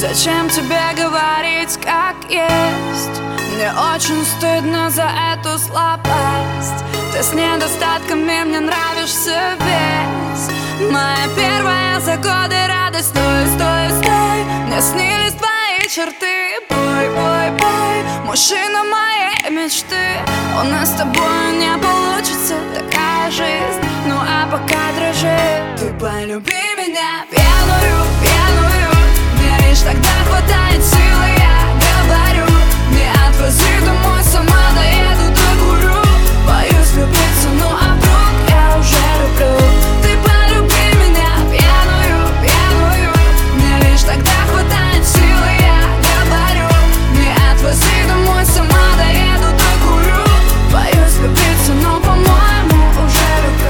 Зачем тебе говорить, как есть? Мне очень стыдно за эту слабость. Ты с недостатками, мне нравишься весь. Моя первая за годы радость. Стой, стой, стой, мне снились твои черты. Бой, бой, бой, мужчина моей мечты. У нас с тобой не получится такая жизнь. Ну а пока дрожи, ты полюби меня пьяную, пьяную. Мне лишь тогда хватает силы, я говорю. Не отвези домой, сама доеду, докурю. Боюсь влюбиться, ну а вдруг я уже люблю. Ты полюби меня пьяную, пьяную. Мне лишь тогда хватает силы, я говорю. Не отвези домой, сама доеду, докурю. Боюсь влюбиться, но, по-моему, уже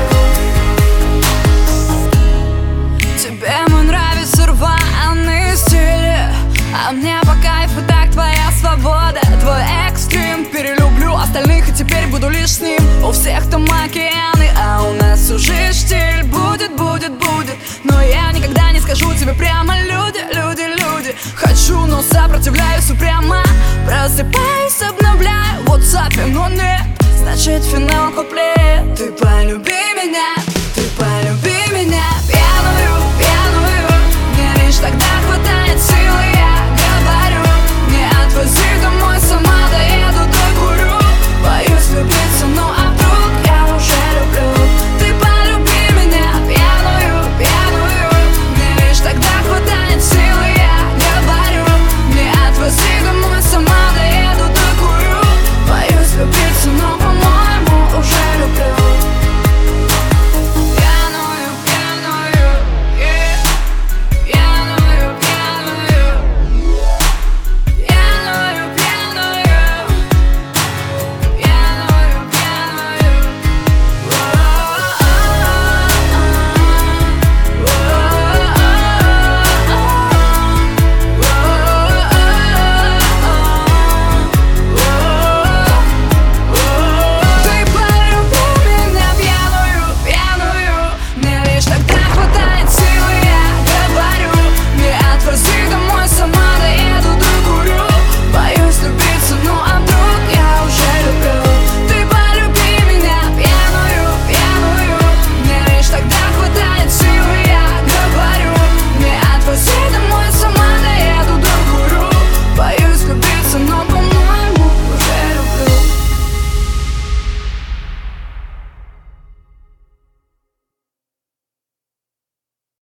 люблю. Тебе мой нравится рваный стиль, а мне по кайфу так твоя свобода. Твой экстрим, перелюблю остальных и теперь буду лишь с ним. У всех там океаны, а у нас уже штиль. Будет, будет, будет, но я никогда не скажу тебе прямо. Люди, люди, люди, хочу, но сопротивляюсь упрямо. Просыпаюсь, обновляю в WhatsApp, но нет, значит финал куплет. Ты полюби меня